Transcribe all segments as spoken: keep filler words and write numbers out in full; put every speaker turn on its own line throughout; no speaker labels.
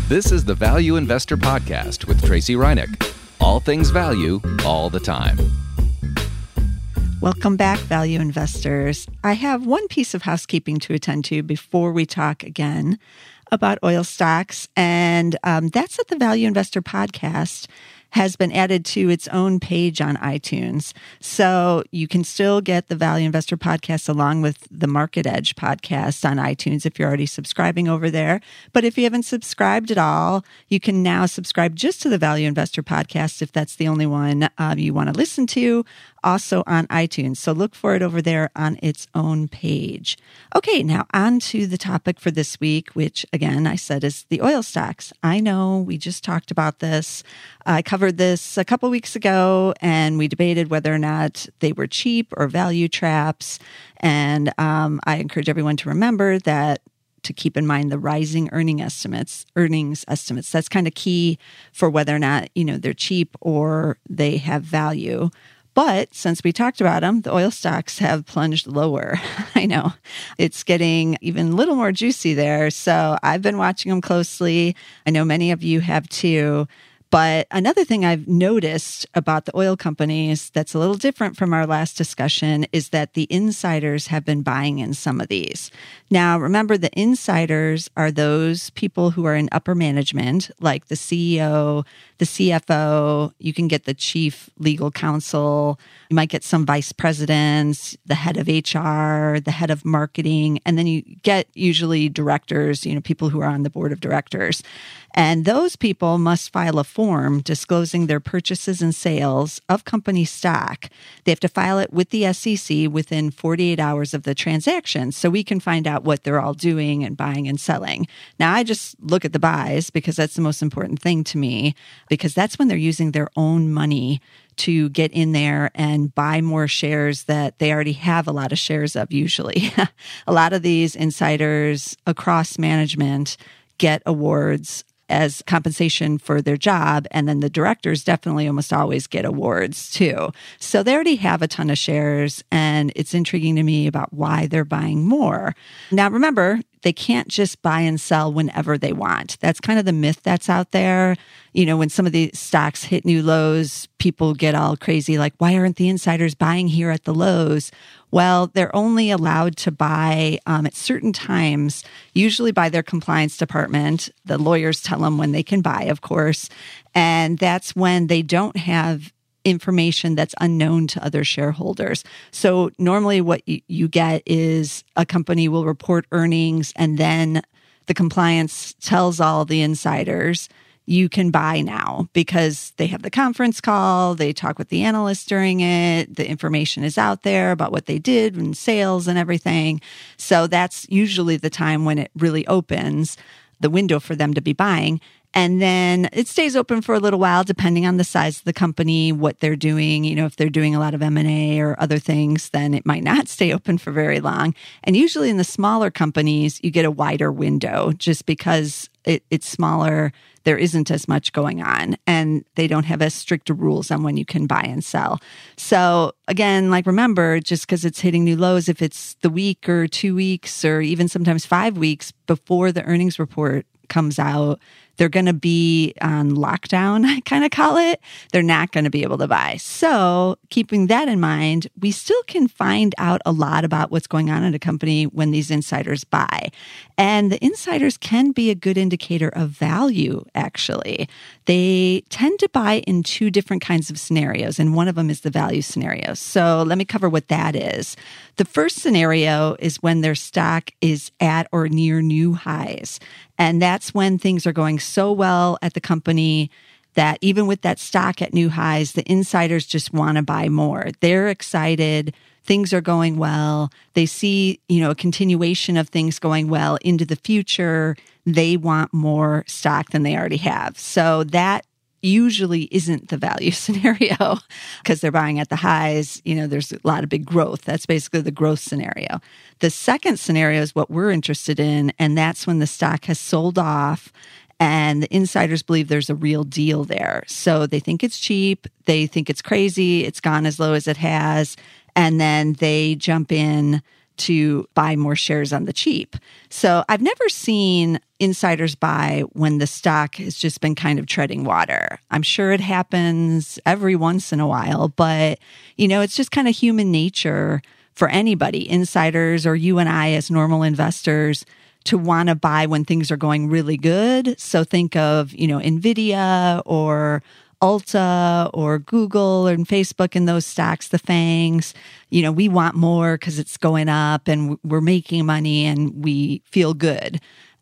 This is the Value Investor Podcast with Tracy Reinick. All things value, all the time.
Welcome back, value investors. I have one piece of housekeeping to attend to before we talk again about oil stocks, and um, that's that the Value Investor Podcast has been added to its own page on iTunes. So you can still get the Value Investor Podcast along with the Market Edge podcast on iTunes if you're already subscribing over there. But if you haven't subscribed at all, you can now subscribe just to the Value Investor Podcast if that's the only one um, you want to listen to, also on iTunes. So look for it over there on its own page. Okay, now on to the topic for this week, which again, I said is the oil stocks. I know we just talked about this. I covered this a couple weeks ago, and we debated whether or not they were cheap or value traps. And um, I encourage everyone to remember that to keep in mind the rising earning estimates, earnings estimates. That's kind of key for whether or not, you know, they're cheap or they have value. But since we talked about them, the oil stocks have plunged lower. I know it's getting even a little more juicy there. So I've been watching them closely. I know many of you have too. But another thing I've noticed about the oil companies that's a little different from our last discussion is that the insiders have been buying in some of these. Now, remember, the insiders are those people who are in upper management, like the C E O, the C F O. You can get the chief legal counsel. You might get some vice presidents, the head of H R, the head of marketing, and then you get usually directors, you know, people who are on the board of directors. And those people must file a form disclosing their purchases and sales of company stock. They have to file it with the S E C within forty-eight hours of the transaction, so we can find out what they're all doing and buying and selling. Now, I just look at the buys because that's the most important thing to me, because that's when they're using their own money to get in there and buy more shares that they already have a lot of shares of usually. A lot of these insiders across management get awards as compensation for their job. And then the directors definitely almost always get awards too. So they already have a ton of shares, and it's intriguing to me about why they're buying more. Now, remember, they can't just buy and sell whenever they want. That's kind of the myth that's out there. You know, when some of these stocks hit new lows, people get all crazy, like, why aren't the insiders buying here at the lows? Well, they're only allowed to buy um, at certain times, usually by their compliance department. The lawyers tell them when they can buy, of course. And that's when they don't have information that's unknown to other shareholders. So normally what you get is a company will report earnings, and then the compliance tells all the insiders, you can buy now, because they have the conference call, they talk with the analysts during it, the information is out there about what they did and sales and everything. So that's usually the time when it really opens, the window for them to be buying. And then it stays open for a little while, depending on the size of the company, what they're doing. You know, if they're doing a lot of M and A or other things, then it might not stay open for very long. And usually in the smaller companies, you get a wider window just because it, it's smaller. There isn't as much going on, and they don't have as strict rules on when you can buy and sell. So again, like, remember, just because it's hitting new lows, if it's the week or two weeks or even sometimes five weeks before the earnings report comes out, they're going to be on lockdown, I kind of call it. They're not going to be able to buy. So keeping that in mind, we still can find out a lot about what's going on in a company when these insiders buy. And the insiders can be a good indicator of value, actually. They tend to buy in two different kinds of scenarios, and one of them is the value scenario. So let me cover what that is. The first scenario is when their stock is at or near new highs. And that's when things are going so well at the company that even with that stock at new highs, the insiders just want to buy more. They're excited. Things are going well. They see, you know, a continuation of things going well into the future. They want more stock than they already have. So that usually isn't the value scenario because they're buying at the highs. You know, there's a lot of big growth. That's basically the growth scenario. The second scenario is what we're interested in, and that's when the stock has sold off and the insiders believe there's a real deal there. So they think it's cheap. They think it's crazy. It's gone as low as it has. And then they jump in to buy more shares on the cheap. So I've never seen insiders buy when the stock has just been kind of treading water. I'm sure it happens every once in a while, but you know, it's just kind of human nature for anybody, insiders or you and I as normal investors, to want to buy when things are going really good. So think of, you know, NVIDIA or Ulta or Google and Facebook and those stocks, the FANGs. You know, we want more because it's going up and we're making money and we feel good.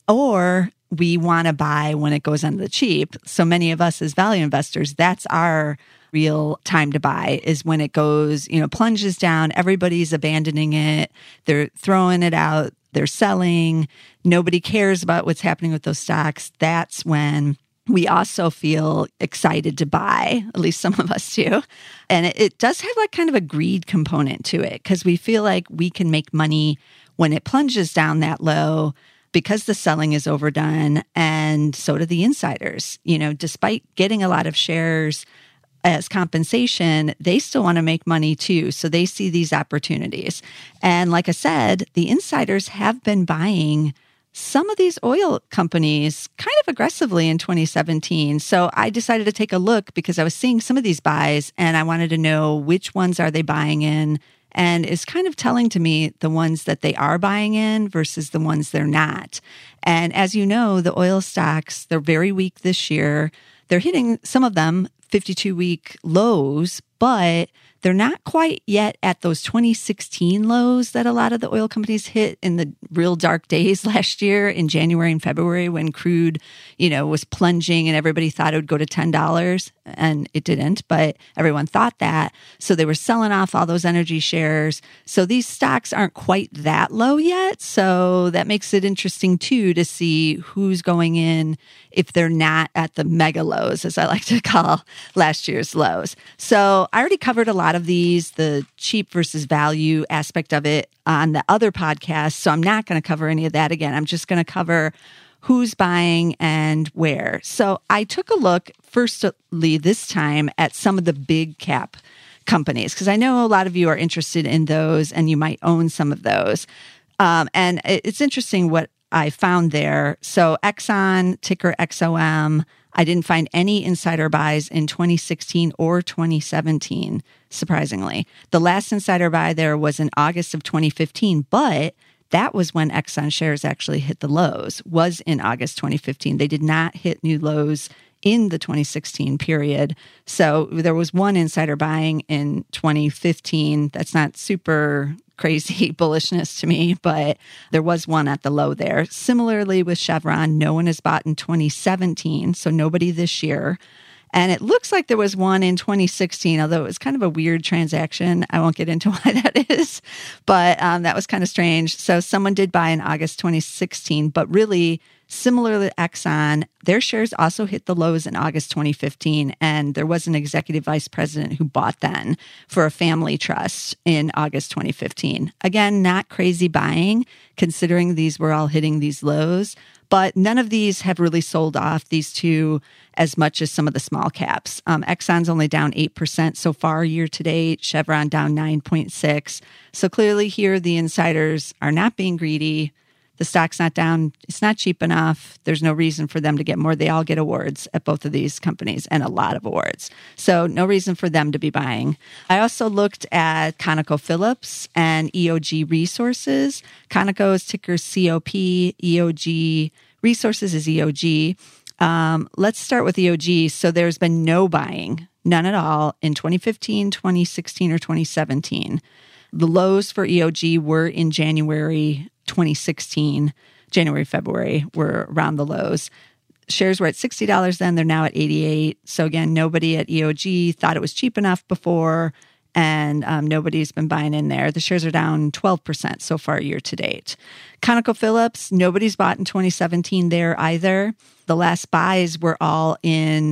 Or we want to buy when it goes on the cheap. So many of us as value investors, that's our real time to buy, is when it goes, you know, plunges down, everybody's abandoning it, they're throwing it out, they're selling, nobody cares about what's happening with those stocks. That's when we also feel excited to buy, at least some of us do. And it, it does have like kind of a greed component to it because we feel like we can make money when it plunges down that low because the selling is overdone, and so do the insiders. You know, despite getting a lot of shares as compensation, they still want to make money too. So they see these opportunities. And like I said, the insiders have been buying some of these oil companies kind of aggressively in twenty seventeen. So I decided to take a look because I was seeing some of these buys and I wanted to know which ones are they buying in, and it's kind of telling to me the ones that they are buying in versus the ones they're not. And as you know, the oil stocks, they're very weak this year. They're hitting, some of them, fifty-two week lows, but they're not quite yet at those twenty sixteen lows that a lot of the oil companies hit in the real dark days last year in January and February when crude, you know, was plunging and everybody thought it would go to ten dollars, and it didn't, but everyone thought that. So they were selling off all those energy shares. So these stocks aren't quite that low yet. So that makes it interesting too to see who's going in if they're not at the mega lows, as I like to call last year's lows. So I already covered a lot of these, the cheap versus value aspect of it on the other podcast. So I'm not going to cover any of that again. I'm just going to cover who's buying and where. So I took a look, firstly, this time at some of the big cap companies, because I know a lot of you are interested in those and you might own some of those. Um, and it's interesting what I found there. So Exxon, ticker X O M, I didn't find any insider buys in twenty sixteen or twenty seventeen, surprisingly. The last insider buy there was in August of twenty fifteen, but that was when Exxon shares actually hit the lows, was in August twenty fifteen. They did not hit new lows in the twenty sixteen period. So there was one insider buying in twenty fifteen. That's not super crazy bullishness to me, but there was one at the low there. Similarly with Chevron, no one has bought in twenty seventeen, so nobody this year. And it looks like there was one in twenty sixteen, although it was kind of a weird transaction. I won't get into why that is, but um, that was kind of strange. So someone did buy in August twenty sixteen, but really similar to Exxon, their shares also hit the lows in August twenty fifteen. And there was an executive vice president who bought then for a family trust in August twenty fifteen. Again, not crazy buying, considering these were all hitting these lows. But none of these have really sold off, these two, as much as some of the small caps. Um, Exxon's only down eight percent so far year to date, Chevron down nine point six. So clearly here, the insiders are not being greedy. The stock's not down. It's not cheap enough. There's no reason for them to get more. They all get awards at both of these companies and a lot of awards. So no reason for them to be buying. I also looked at ConocoPhillips and E O G Resources. Conoco's ticker C O P, E O G Resources is E O G. Um, let's start with E O G. So there's been no buying, none at all, in twenty fifteen, twenty sixteen, or twenty seventeen. The lows for E O G were in January twenty sixteen. January, February were around the lows. Shares were at sixty dollars then. They're now at eighty-eight dollars. So again, nobody at E O G thought it was cheap enough before, and um, nobody's been buying in there. The shares are down twelve percent so far year to date. ConocoPhillips, nobody's bought in twenty seventeen there either. The last buys were all in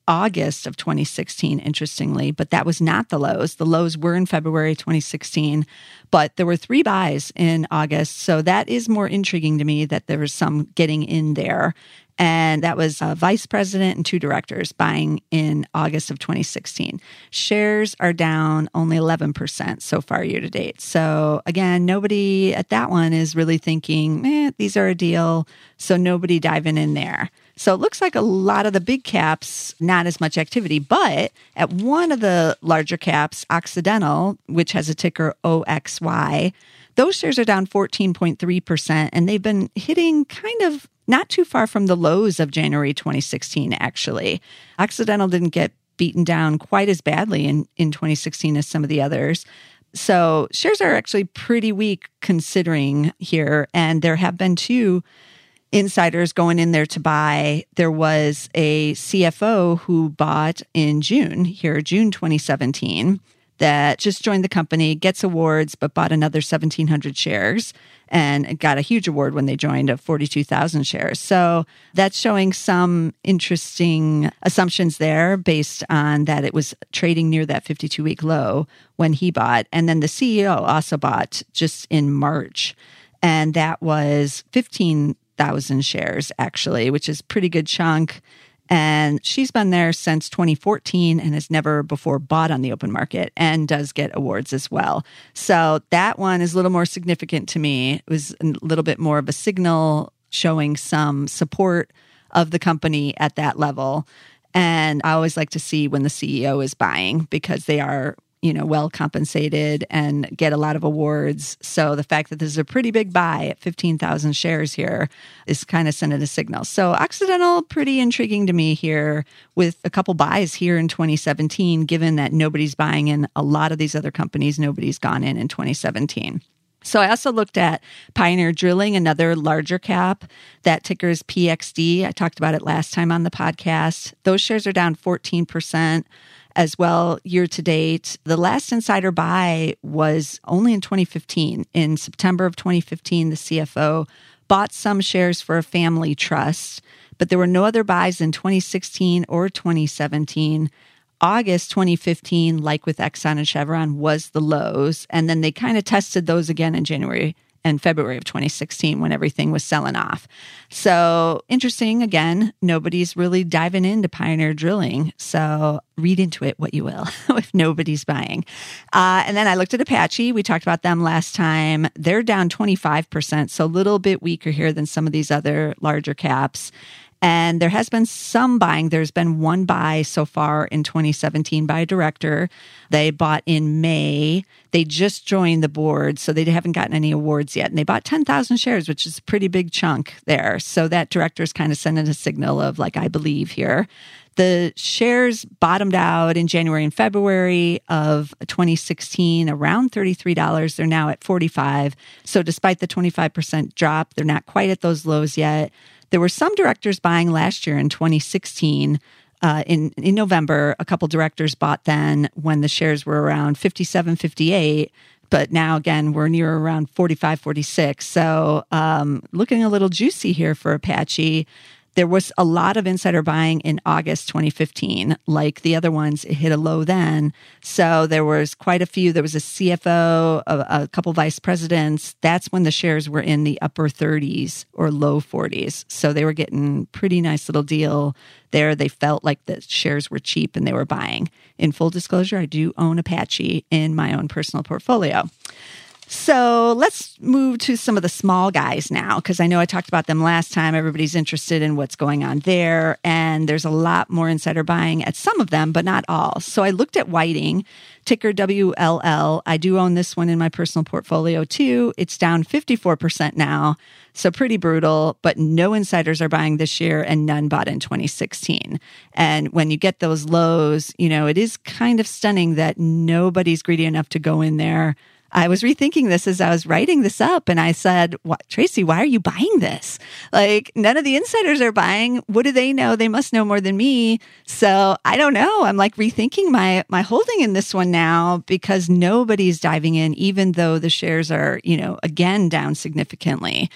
August of twenty sixteen, interestingly, but that was not the lows. The lows were in February twenty sixteen, but there were three buys in August. So that is more intriguing to me that there was some getting in there. And that was a vice president and two directors buying in August of twenty sixteen. Shares are down only eleven percent so far year to date. So again, nobody at that one is really thinking, eh, these are a deal. So nobody diving in there. So it looks like a lot of the big caps, not as much activity. But at one of the larger caps, Occidental, which has a ticker O X Y, those shares are down fourteen point three percent. And they've been hitting kind of not too far from the lows of January twenty sixteen, actually. Occidental didn't get beaten down quite as badly in, in twenty sixteen as some of the others. So shares are actually pretty weak considering here. And there have been two insiders going in there to buy. There was a C F O who bought in June, here, June twenty seventeen, that just joined the company, gets awards, but bought another seventeen hundred shares and got a huge award when they joined of forty-two thousand shares. So that's showing some interesting assumptions there based on that it was trading near that fifty-two-week low when he bought. And then the C E O also bought just in March, and that was fifteen thousand shares, actually, which is a pretty good chunk. And she's been there since twenty fourteen and has never before bought on the open market and does get awards as well. So that one is a little more significant to me. It was a little bit more of a signal showing some support of the company at that level. And I always like to see when the C E O is buying because they are, you know, well compensated and get a lot of awards. So the fact that this is a pretty big buy at fifteen thousand shares here is kind of sending a signal. So Occidental, pretty intriguing to me here with a couple buys here in twenty seventeen, given that nobody's buying in a lot of these other companies. Nobody's gone in in twenty seventeen. So I also looked at Pioneer Drilling, another larger cap. That ticker is P X D. I talked about it last time on the podcast. Those shares are down fourteen percent. As well, year to date. The last insider buy was only in twenty fifteen. In September of twenty fifteen, the C F O bought some shares for a family trust, but there were no other buys in twenty sixteen or twenty seventeen. August twenty fifteen, like with Exxon and Chevron, was the lows, and then they kind of tested those again in January and February of twenty sixteen when everything was selling off. So interesting, again, nobody's really diving into Pioneer Drilling. So read into it what you will if nobody's buying. Uh, and then I looked at Apache. We talked about them last time. They're down twenty-five percent, so a little bit weaker here than some of these other larger caps. And there has been some buying. There's been one buy so far in twenty seventeen by a director. They bought in May. They just joined the board, so they haven't gotten any awards yet. And they bought ten thousand shares, which is a pretty big chunk there. So that director's kind of sending a signal of, like, I believe here. The shares bottomed out in January and February of twenty sixteen, around thirty-three dollars. They're now at forty-five dollars. So despite the twenty-five percent drop, they're not quite at those lows yet. There were some directors buying last year in twenty sixteen. Uh, in, in November, a couple directors bought then when the shares were around fifty-seven, fifty-eight. But now, again, we're near around forty-five, forty-six. So um, looking a little juicy here for Apache. There was a lot of insider buying in August twenty fifteen. Like the other ones, it hit a low then. So there was quite a few. There was a C F O, a, a couple vice presidents. That's when the shares were in the upper thirties or low forties. So they were getting pretty nice little deal there. They felt like the shares were cheap and they were buying. In full disclosure, I do own Apache in my own personal portfolio. So let's move to some of the small guys now, because I know I talked about them last time. Everybody's interested in what's going on there, and there's a lot more insider buying at some of them, but not all. So I looked at Whiting, ticker W L L. I do own this one in my personal portfolio too. It's down fifty-four percent now, so pretty brutal, but no insiders are buying this year and none bought in twenty sixteen. And when you get those lows, you know, it is kind of stunning that nobody's greedy enough to go in there. I was rethinking this as I was writing this up, and I said, what, Tracy, why are you buying this? Like, none of the insiders are buying. What do they know? They must know more than me. So I don't know. I'm like rethinking my my holding in this one now because nobody's diving in, even though the shares are, you know, again, down significantly.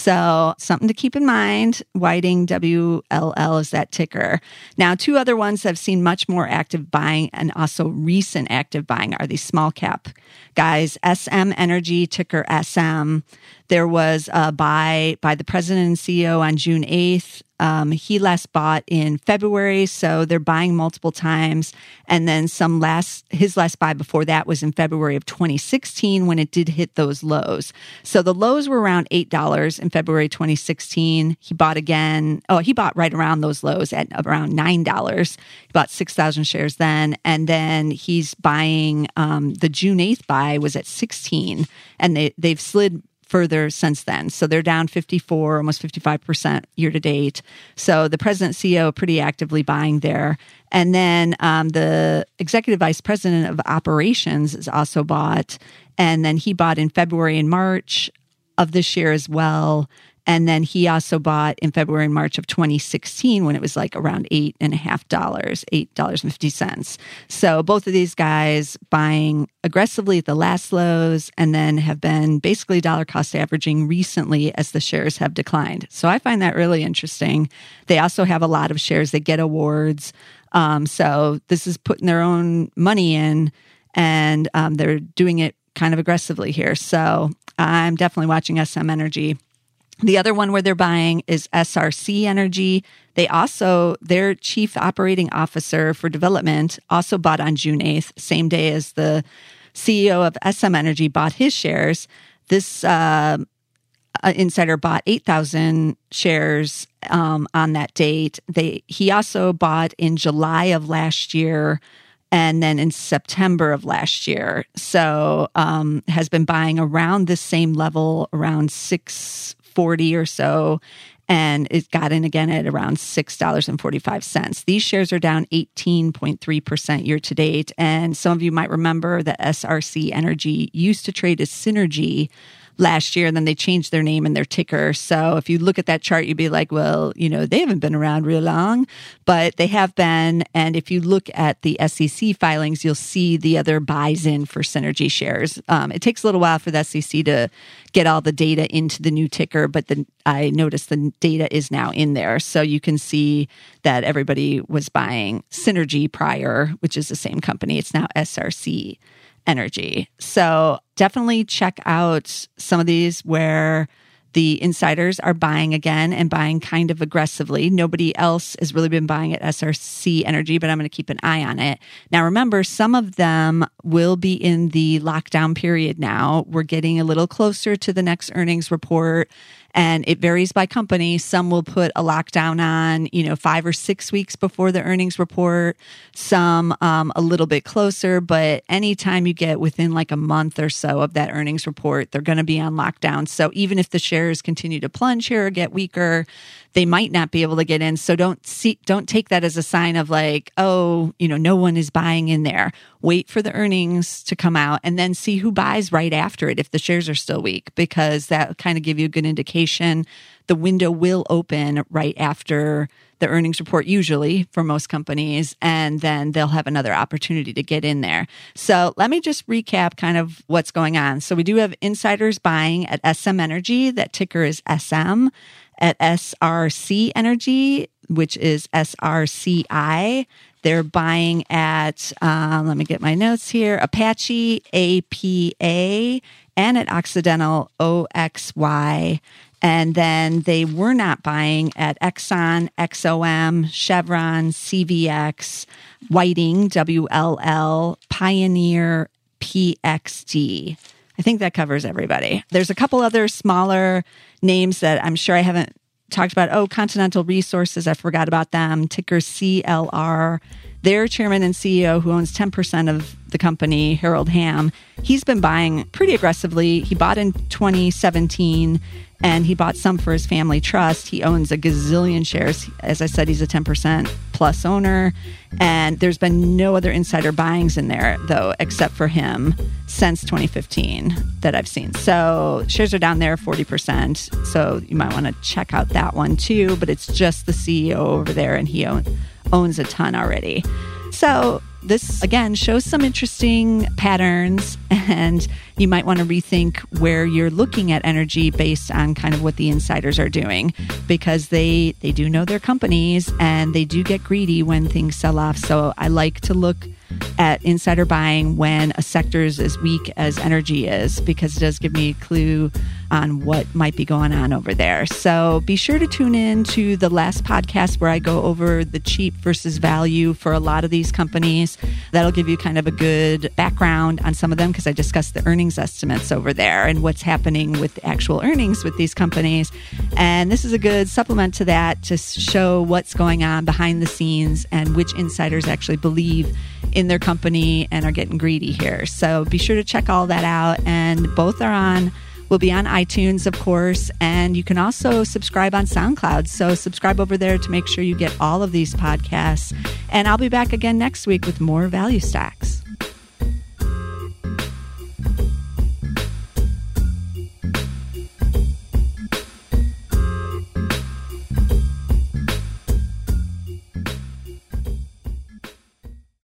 So something to keep in mind. Whiting, W L L is that ticker. Now, two other ones that have seen much more active buying and also recent active buying are these small cap guys. S M Energy, ticker S M. There was a buy by the president and C E O on June eighth. Um, he last bought in February, so they're buying multiple times. And then some last, his last buy before that was in February of twenty sixteen when it did hit those lows. So the lows were around eight dollars in February twenty sixteen. He bought again. Oh, he bought right around those lows at around nine dollars. He bought six thousand shares then. And then he's buying, um, the June eighth buy was at sixteen, and they, they've slid further since then. So they're down fifty-four, almost fifty-five percent year to date. So the president, C E O, pretty actively buying there. And then um, the executive vice president of operations is also bought. And then he bought in February and March of this year as well. And then he also bought in February and March of twenty sixteen when it was like around eight and a half dollars, eight dollars and fifty cents. So both of these guys buying aggressively at the last lows and then have been basically dollar cost averaging recently as the shares have declined. So I find that really interesting. They also have a lot of shares that get awards. Um, so this is putting their own money in, and um, they're doing it kind of aggressively here. So I'm definitely watching S M Energy. The other one where they're buying is S R C Energy. They also, their chief operating officer for development also bought on June eighth, same day as the C E O of S M Energy bought his shares. This uh, insider bought eight thousand shares um, on that date. They He also bought in July of last year and then in September of last year. So um, has been buying around the same level, around six forty or so, and it got in again at around six dollars and forty-five cents. These shares are down eighteen point three percent year to date, and some of you might remember that S R C Energy used to trade as Synergy last year, and then they changed their name and their ticker. So if you look at that chart, you'd be like, well, you know, they haven't been around real long, but they have been. And if you look at the S E C filings, you'll see the other buys in for Synergy shares. Um, it takes a little while for the S E C to get all the data into the new ticker, but the, I noticed the data is now in there. So you can see that everybody was buying Synergy prior, which is the same company. It's now S R C Energy. So definitely check out some of these where the insiders are buying again and buying kind of aggressively. Nobody else has really been buying at S R C Energy, but I'm going to keep an eye on it. Now, remember, some of them will be in the lockdown period now. We're getting a little closer to the next earnings report, and it varies by company. Some will put a lockdown on, you know, five or six weeks before the earnings report. Some um, a little bit closer, but anytime you get within like a month or so of that earnings report, they're going to be on lockdown. So even if the shares continue to plunge here or get weaker, they might not be able to get in. So don't see, don't take that as a sign of like, oh, you know, no one is buying in there. Wait for the earnings to come out and then see who buys right after it if the shares are still weak, because that will kind of give you a good indication. The window will open right after the earnings report, usually for most companies, and then they'll have another opportunity to get in there. So let me just recap kind of what's going on. So we do have insiders buying at S M Energy. That ticker is S M. At S R C Energy, which is S R C I. They're buying at, um, let me get my notes here, Apache, A P A, and at Occidental, O X Y. And then they were not buying at Exxon, X O M, Chevron, C V X, Whiting, W L L, Pioneer, P X D. I think that covers everybody. There's a couple other smaller names that I'm sure I haven't talked about. Oh, Continental Resources, I forgot about them. Ticker C L R. Their chairman and C E O, who owns ten percent of the company, Harold Hamm, he's been buying pretty aggressively. He bought in twenty seventeen and he bought some for his family trust. He owns a gazillion shares. As I said, he's a ten percent plus owner, and there's been no other insider buyings in there, though, except for him since twenty fifteen that I've seen. So shares are down there forty percent. So you might want to check out that one too, but it's just the C E O over there, and he own, owns a ton already. So this, again, shows some interesting patterns, and you might want to rethink where you're looking at energy based on kind of what the insiders are doing, because they, they do know their companies and they do get greedy when things sell off. So I like to look at insider buying when a sector is as weak as energy is, because it does give me a clue on what might be going on over there. So be sure to tune in to the last podcast where I go over the cheap versus value for a lot of these companies. That'll give you kind of a good background on some of them, because I discussed the earnings estimates over there and what's happening with the actual earnings with these companies. And this is a good supplement to that to show what's going on behind the scenes and which insiders actually believe in their company and are getting greedy here. So be sure to check all that out. And both are on, will be on iTunes, of course, and you can also subscribe on SoundCloud. So subscribe over there to make sure you get all of these podcasts. And I'll be back again next week with more value stocks.